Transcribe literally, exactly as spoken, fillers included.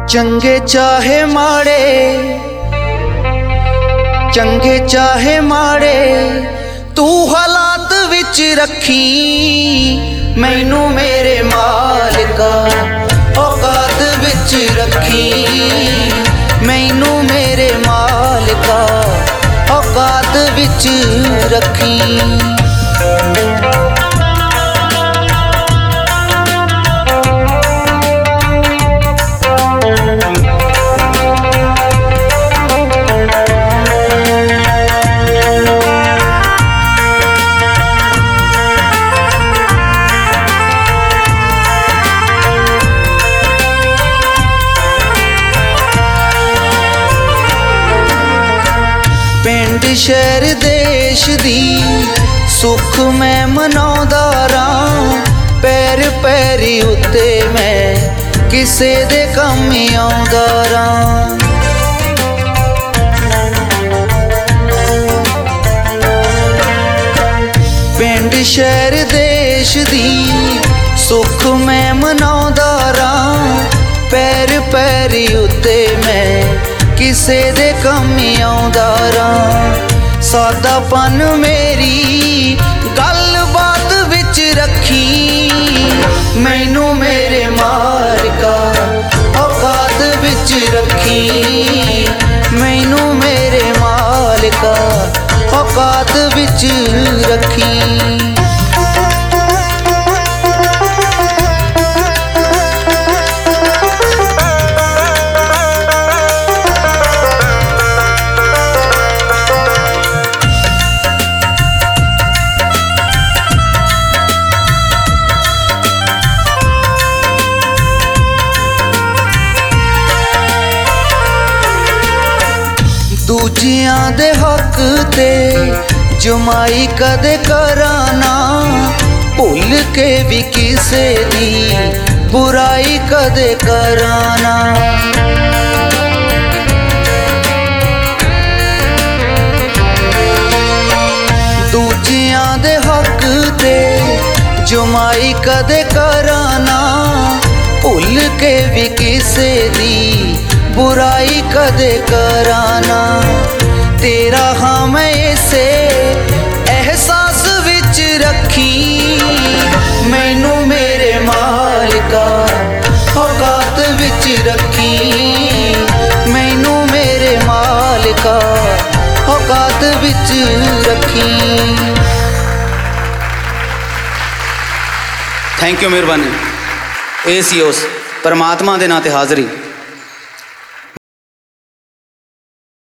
चंगे चाहे माड़े चंगे चाहे माड़े तू हालात विच रखी मैनू मेरे मालिका औकात विच रखी मैनू मेरे मालिका औकात विच रखी। पिंड शहर देश दी सुख मैं मनाउंदा रां पैर पैरी उत्ते मैं किसे दे कम आउंदा रां। पिंड शहर देश दी सुख मैं मनाउंदा रां पैर पैरी उत्ते मैं किसे दे कमी आउंदा रां। सादापन मेरी गल बात विच रखी मैनू मेरे मालिका औकात विच रखी मैनू मेरे मालिका औकात विच रखी। दूजियां दे हक ते जमाई कदे कराना भुल के भी किसे दी बुराई कदे कराना। दूजियां दे हक ते जमाई कदे कराना भुल के भी किसे दी बुराई कदे कराना। तेरा हाँ मैं इसे एहसास विच रखी मैनू मेरे मालिका औकात विच रखी मैनू मेरे मालिका औकात विच रखी। थैंक यू, मेहरबानी। ये सी उस परमात्मा दे नाते हाज़री।